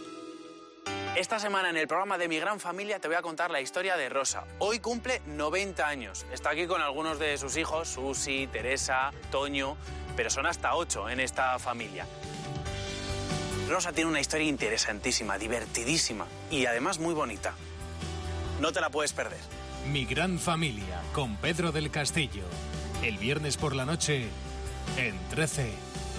Esta semana en el programa de Mi Gran Familia te voy a contar la historia de Rosa. Hoy cumple 90 años. Está aquí con algunos de sus hijos, Susi, Teresa, Toño, pero son hasta 8 en esta familia. Rosa tiene una historia interesantísima, divertidísima y además muy bonita. No te la puedes perder. Mi Gran Familia, con Pedro del Castillo. El viernes por la noche, en 13.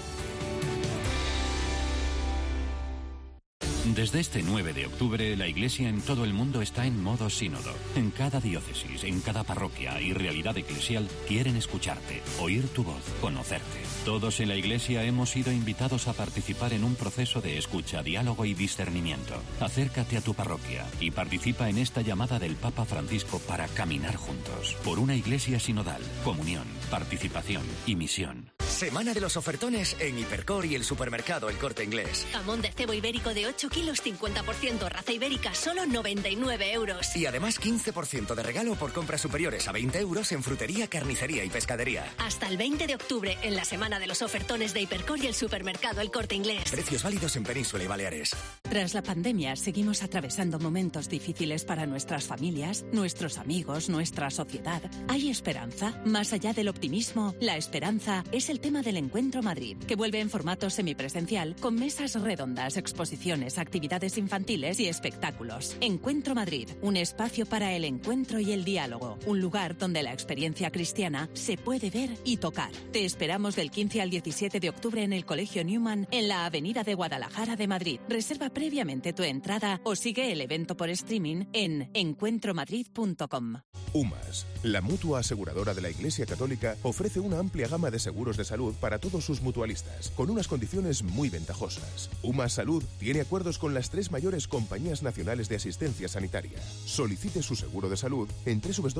Desde este 9 de octubre, la Iglesia en todo el mundo está en modo sínodo. En cada diócesis, en cada parroquia y realidad eclesial quieren escucharte, oír tu voz, conocerte. Todos en la Iglesia hemos sido invitados a participar en un proceso de escucha, diálogo y discernimiento. Acércate a tu parroquia y participa en esta llamada del Papa Francisco para caminar juntos. Por una Iglesia sinodal, comunión, participación y misión. Semana de los ofertones en Hipercor y el supermercado El Corte Inglés. Jamón de cebo ibérico de 8 kilos, 50% raza ibérica, solo 99 euros. Y además 15% de regalo por compras superiores a 20 euros en frutería, carnicería y pescadería. Hasta el 20 de octubre, en la semana de los ofertones de Hipercor y el supermercado El Corte Inglés. Precios válidos en Península y Baleares. Tras la pandemia, seguimos atravesando momentos difíciles para nuestras familias, nuestros amigos, nuestra sociedad. ¿Hay esperanza? Más allá del optimismo, la esperanza es el tema del Encuentro Madrid, que vuelve en formato semipresencial con mesas redondas, exposiciones, actividades infantiles y espectáculos. Encuentro Madrid, un espacio para el encuentro y el diálogo, un lugar donde la experiencia cristiana se puede ver y tocar. Te esperamos del 15 al 17 de octubre en el Colegio Newman, en la Avenida de Guadalajara de Madrid. Reserva previamente tu entrada o sigue el evento por streaming en encuentromadrid.com. UMAS, la mutua aseguradora de la Iglesia Católica, ofrece una amplia gama de seguros de salud para todos sus mutualistas, con unas condiciones muy ventajosas. UMAS Salud tiene acuerdos con las 3 mayores compañías nacionales de asistencia sanitaria. Solicite su seguro de salud en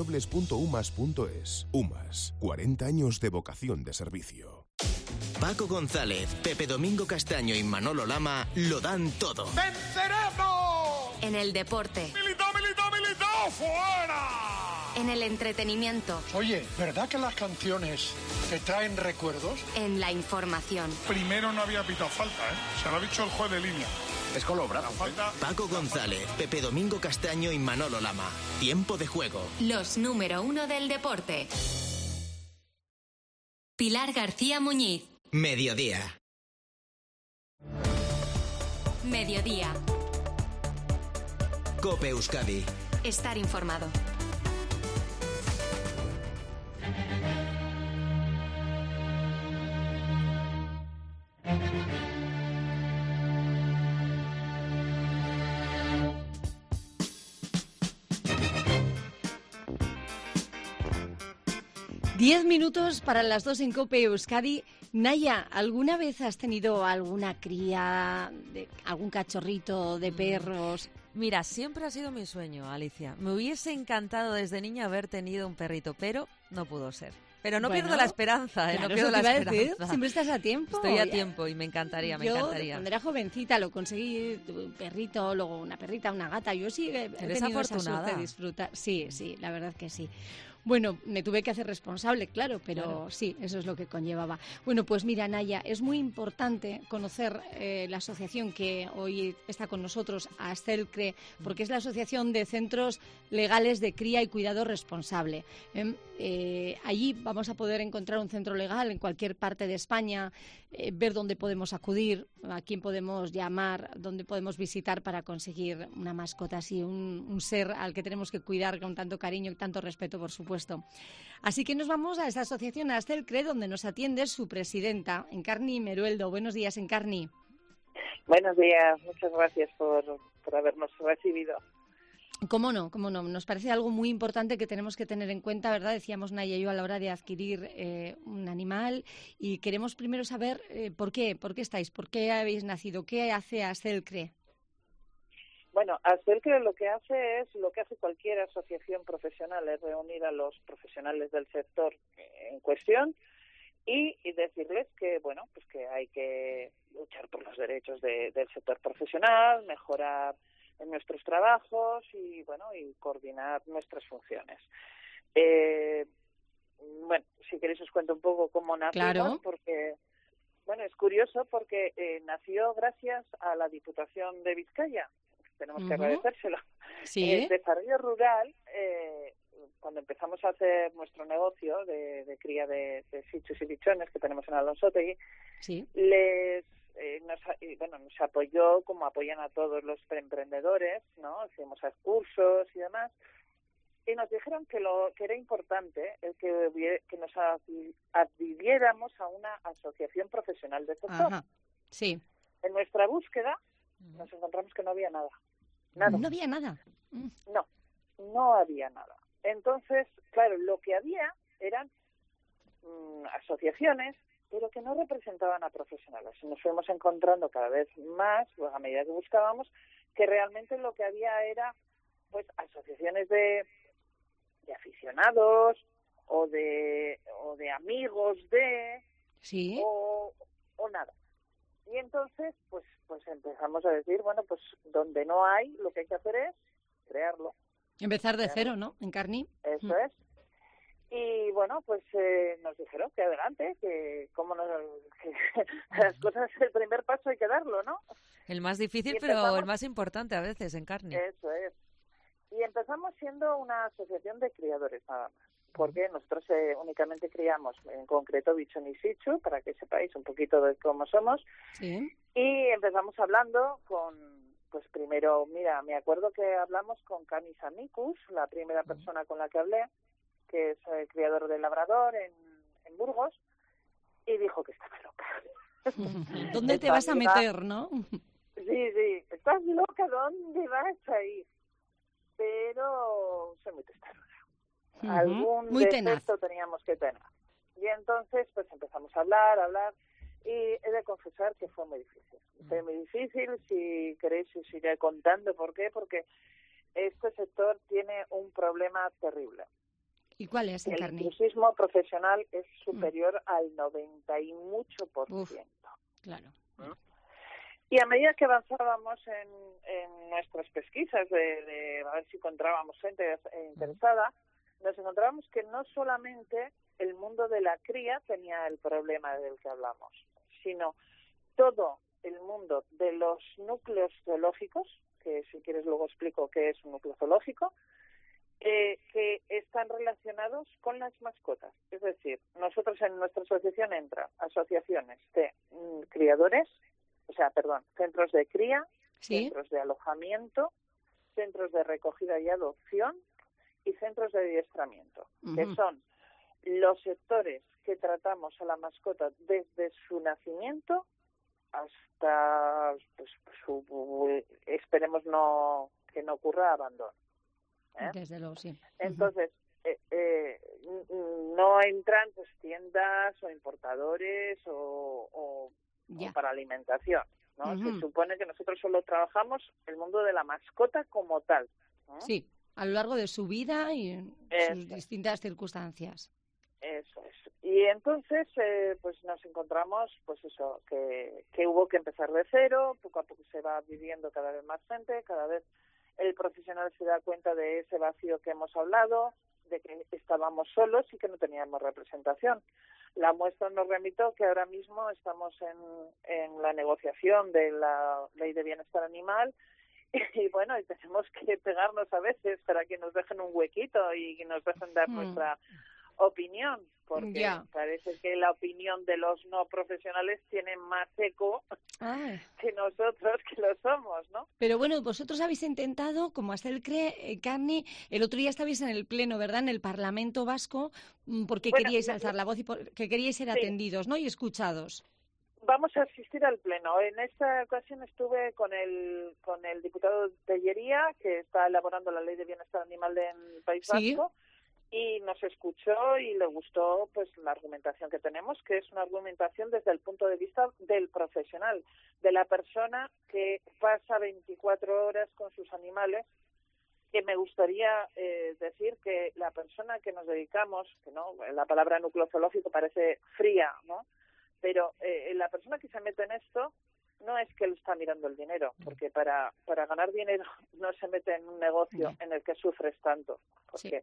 www.umas.es. UMAS, 40 años de vocación de servicio. Paco González, Pepe Domingo Castaño y Manolo Lama lo dan todo. ¡Venceremos! En el deporte. ¡Militao, militao, militao! ¡Fuera! En el entretenimiento. Oye, ¿verdad que las canciones te traen recuerdos? En la información. Primero no había pitado falta, ¿eh? Se lo ha dicho el juez de línea. Es con los brazos. Paco González, Pepe Domingo Castaño y Manolo Lama. Tiempo de juego. Los número 1 del deporte. Pilar García Muñiz. Mediodía. Mediodía. Cope Euskadi. Estar informado. Diez minutos para las 2 en Cope Euskadi. Naya, ¿alguna vez has tenido alguna cría, algún cachorrito de perros? Mira, siempre ha sido mi sueño, Alicia. Me hubiese encantado desde niña haber tenido un perrito, pero no pudo ser. Pero no pierdo la esperanza, claro, no pierdo la esperanza. Siempre estás a tiempo. Estoy a tiempo y me encantaría, me encantaría. Cuando era jovencita lo conseguí, tuve un perrito, luego una perrita, una gata. Yo sí he tenido esa suerte de disfrutar. Sí, la verdad que sí. Bueno, me tuve que hacer responsable, claro, pero sí, eso es lo que conllevaba. Bueno, pues mira, Naya, es muy importante conocer la asociación que hoy está con nosotros, ASCELCRE, porque es la Asociación de Centros Legales de Cría y Cuidado Responsable. Allí vamos a poder encontrar un centro legal en cualquier parte de España, ver dónde podemos acudir, a quién podemos llamar, dónde podemos visitar para conseguir una mascota así, un ser al que tenemos que cuidar con tanto cariño y tanto respeto, por supuesto. Así que nos vamos a esta asociación, a ASCELCRE, donde nos atiende su presidenta, Encarni Merueldo. Buenos días, Encarni. Buenos días, muchas gracias por habernos recibido. ¿Cómo no? Nos parece algo muy importante que tenemos que tener en cuenta, ¿verdad? Decíamos Naya y yo a la hora de adquirir un animal, y queremos primero saber por qué estáis, por qué habéis nacido, qué hace ASCELCRE. Bueno, ASCELCRE lo que hace es lo que hace cualquier asociación profesional, es reunir a los profesionales del sector en cuestión y decirles que, bueno, pues que hay que luchar por los derechos del sector profesional, mejorar en nuestros trabajos y, bueno, y coordinar nuestras funciones. Bueno, si queréis os cuento un poco cómo nacimos, claro. Porque, bueno, es curioso porque nació gracias a la Diputación de Vizcaya. Tenemos que agradecérselo. Sí. El desarrollo rural, cuando empezamos a hacer nuestro negocio de cría de sichus y bichones que tenemos en Alonsotegui, sí. Nos apoyó como apoyan a todos los emprendedores, ¿no? Hicimos cursos y demás, y nos dijeron que era importante el que nos adhiriéramos a una asociación profesional de sector. Ajá. Sí. En nuestra búsqueda nos encontramos que no había nada. ¿No había nada? No había nada. Entonces, claro, lo que había eran asociaciones, pero que no representaban a profesionales. Nos fuimos encontrando cada vez más, pues, a medida que buscábamos, que realmente lo que había era, pues, asociaciones de aficionados o de amigos sí. o nada. Y entonces, pues empezamos a decir, bueno, pues donde no hay, lo que hay que hacer es crearlo. Empezar de cero, ¿no? Encarni. Eso es. Y bueno, pues nos dijeron que adelante, que las cosas, el primer paso hay que darlo, ¿no? El más difícil, pero el más importante a veces, Encarni. Eso es. Y empezamos siendo una asociación de criadores nada más, porque nosotros únicamente criamos, en concreto, bichón y sichu, para que sepáis un poquito de cómo somos. Sí. Y empezamos hablando pues primero, mira, me acuerdo que hablamos con Canis Amicus, la primera persona con la que hablé, que es el criador de labrador en Burgos, y dijo que estaba loca. ¿Dónde te vas a meter, no? Sí, estás loca, ¿dónde vas a ir? Pero soy muy testaruda. Algún muy defecto teníamos que tener. Y entonces, pues empezamos a hablar, y he de confesar que fue muy difícil. Fue muy difícil, si queréis os iré contando por qué, porque este sector tiene un problema terrible. ¿Y cuál es, Encarni? El intrusismo profesional es superior al 90 y mucho por ciento. Claro. Y a medida que avanzábamos en nuestras pesquisas de a ver si encontrábamos gente interesada, nos encontrábamos que no solamente el mundo de la cría tenía el problema del que hablamos, sino todo el mundo de los núcleos zoológicos, que si quieres luego explico qué es un núcleo zoológico, que están relacionados con las mascotas. Es decir, nosotros en nuestra asociación entran asociaciones de criadores, centros de cría, ¿sí? Centros de alojamiento, centros de recogida y adopción y centros de adiestramiento, que son los sectores que tratamos a la mascota desde su nacimiento hasta esperemos que no ocurra abandono. Desde luego, sí. Entonces, no entran pues tiendas o importadores o para alimentación. ¿no? Se supone que nosotros solo trabajamos el mundo de la mascota como tal, ¿no? Sí, a lo largo de su vida y en sus distintas circunstancias. Eso es. Y entonces, pues nos encontramos, pues eso, que hubo que empezar de cero, poco a poco se va viviendo cada vez más gente, cada vez el profesional se da cuenta de ese vacío que hemos hablado, de que estábamos solos y que no teníamos representación. La muestra nos remitió que ahora mismo estamos en la negociación de la Ley de Bienestar Animal y bueno, y tenemos que pegarnos a veces para que nos dejen un huequito y que nos dejen dar nuestra opinión, porque parece que la opinión de los no profesionales tiene más eco que nosotros que lo somos, ¿no? Pero bueno, vosotros habéis intentado, como hasta el CRE, Carni, el otro día estabais en el Pleno, ¿verdad?, en el Parlamento Vasco, porque queríais alzar la voz y porque queríais ser atendidos, ¿no?, y escuchados. Vamos a asistir al Pleno. En esta ocasión estuve con el diputado Tellería, que está elaborando la Ley de Bienestar Animal del País Vasco, y nos escuchó y le gustó pues la argumentación que tenemos, que es una argumentación desde el punto de vista del profesional, de la persona que pasa 24 horas con sus animales, que me gustaría decir que la persona que nos dedicamos, que no, la palabra núcleo zoológico parece fría, ¿no?, pero la persona que se mete en esto no es que él está mirando el dinero, porque para ganar dinero no se mete en un negocio en el que sufres tanto, porque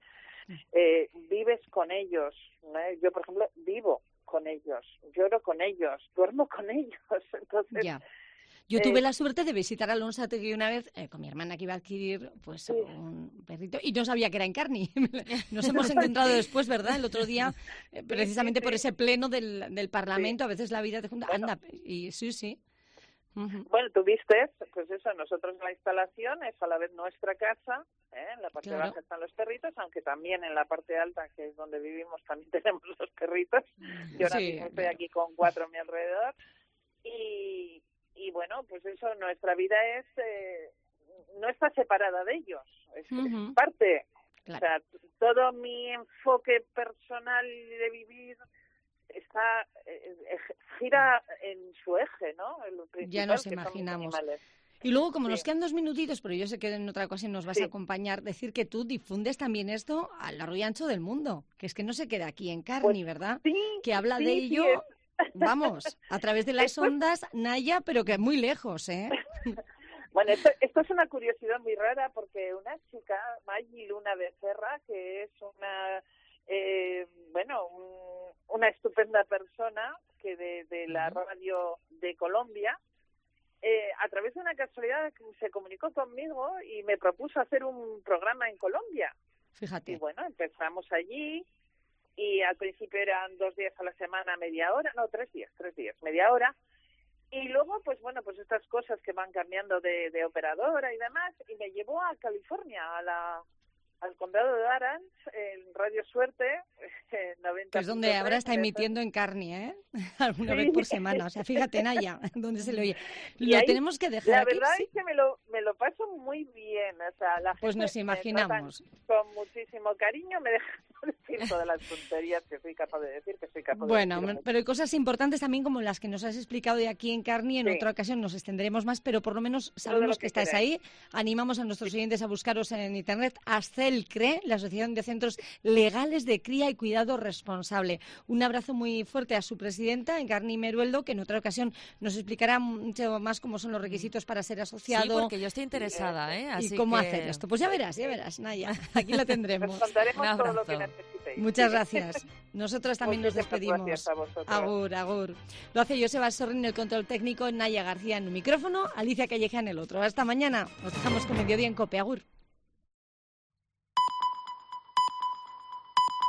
vives con ellos, ¿no? Yo, por ejemplo, vivo con ellos, lloro con ellos, duermo con ellos, entonces... Yo tuve la suerte de visitar a Alonsategui una vez con mi hermana que iba a adquirir pues un perrito y no sabía que era Encarni. Nos hemos encontrado después, ¿verdad? El otro día, precisamente por ese pleno del Parlamento, a veces la vida te junta. Anda, y sí. Bueno, tú viste, pues eso, nosotros la instalación es a la vez nuestra casa, en la parte baja están los perritos, aunque también en la parte alta, que es donde vivimos, también tenemos los perritos. Yo ahora mismo estoy aquí con 4 a mi alrededor y bueno, pues eso, nuestra vida es no está separada de ellos, es parte. Claro. O sea, todo mi enfoque personal de vivir está gira en su eje, ¿no? Ya nos imaginamos. Y luego, como nos quedan 2 minutitos, pero yo sé que en otra ocasión nos vas a acompañar, decir que tú difundes también esto a lo largo y ancho del mundo, que es que no se queda aquí en Carni, ¿verdad? Que habla de ello, vamos, a través de las ondas, Naya, pero que muy lejos, ¿eh? Bueno, esto es una curiosidad muy rara, porque una chica, Maggi Luna Becerra, que es una estupenda persona que de la radio de Colombia, a través de una casualidad se comunicó conmigo y me propuso hacer un programa en Colombia. Fíjate. Y bueno, empezamos allí y al principio eran 2 días a la semana, media hora, no, 3 días, media hora. Y luego, pues bueno, pues estas cosas que van cambiando de operadora y demás, y me llevó a California, al condado de Orange, en Radio Suerte, 90. Que es donde ahora está emitiendo en Carni, ¿eh? Alguna vez por semana. O sea, fíjate, Naya, donde se le oye. Lo ahí, tenemos que dejar la aquí. La verdad es que me lo paso muy bien. O sea, la gente pues nos imaginamos. Con muchísimo cariño, me dejan decir todas las tonterías que soy capaz de decir, Bueno, pero hay cosas importantes también como las que nos has explicado de aquí en Carni. En otra ocasión nos extenderemos más, pero por lo menos sabemos que estáis ahí. Animamos a nuestros oyentes a buscaros en Internet. ASCELCRE, la Asociación de Centros Legales de Cría y Cuidado Responsable. Un abrazo muy fuerte a su presidenta, Encarni Merueldo, que en otra ocasión nos explicará mucho más cómo son los requisitos para ser asociado. Sí, porque yo estoy interesada, ¿eh? Así y cómo hacer esto. Pues ya verás, Naya. Aquí la tendremos. Nos contaremos todo lo que necesitéis. Muchas gracias. Nosotras también nos despedimos. Gracias a vosotros. Agur. Lo hace Joseba Sorrin en el control técnico, Naya García en un micrófono, Alicia Calleja en el otro. Hasta mañana. Nos dejamos con Mediodía en COPE. Agur.